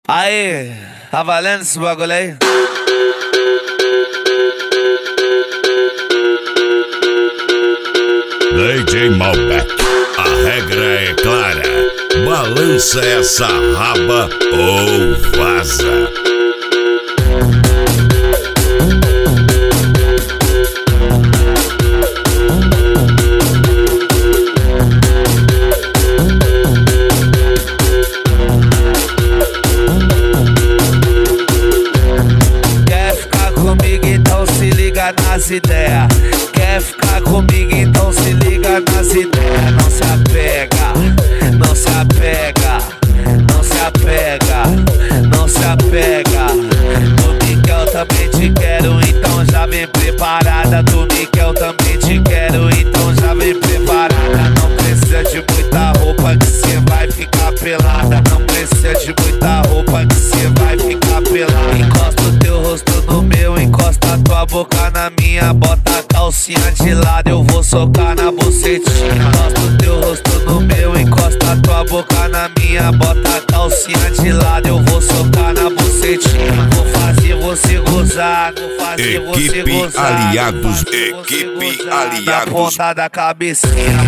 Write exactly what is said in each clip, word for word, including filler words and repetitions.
Aí, tá valendo esse bagulho aí? D J Malbec, a regra é clara. Balança essa raba ou vaza. Quer ficar comigo, então se liga nas ideias. Quer ficar comigo, então se liga nas ideias. Não se apega, não se apega, não se apega, não se apega. Do Miquel também te quero, então já vem preparada. Do Miquel também te quero, então já vem preparada. Não precisa de muita roupa que cê vai ficar pelada. Não precisa de muita roupa que cê vai ficar pelada. Encosta o teu rosto no meu, encosta a tua boca na minha. Bota a calcinha de lado, eu vou socar na bucetinha. Encosta o teu rosto no meu, encosta a tua boca na minha. Bota a calcinha de lado, eu vou socar na bucetinha. Vou fazer você gozar, vou fazer você Equipe gozar. Aliados, Vou fazer você equipe gozar Aliados. na ponta da cabecinha.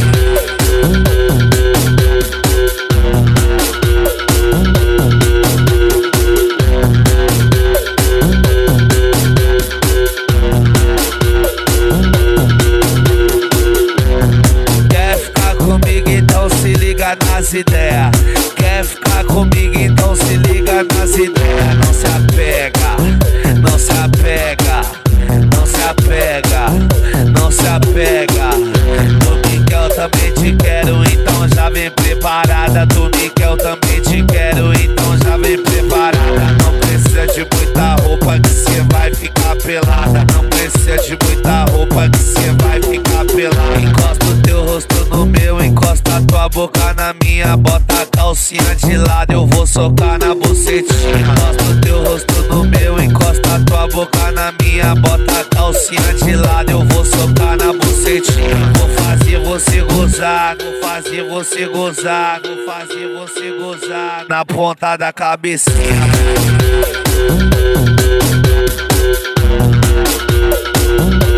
Quer ficar comigo, então se liga nas ideias. Quer ficar comigo, então se liga nas ideias. Não se apega, não se apega, não se apega, não se apega. Do Miquel também te quero, então já vem preparada. Do Miquel também te quero, então já vem preparada. Não precisa de muita roupa que cê vai ficar pelada. Não precisa de muita roupa que cê vai ficar pelada. Encosta o teu rosto no meu, encosta a tua boca na minha. Bota a calcinha de lado, eu vou socar na bucetinha. Encosta o teu rosto no meu, encosta a tua boca na minha. Bota a calcinha de lado, eu vou socar na bucetinha. Vou fazer você gozar, vou fazer você gozar, vou fazer você gozar na ponta da cabecinha.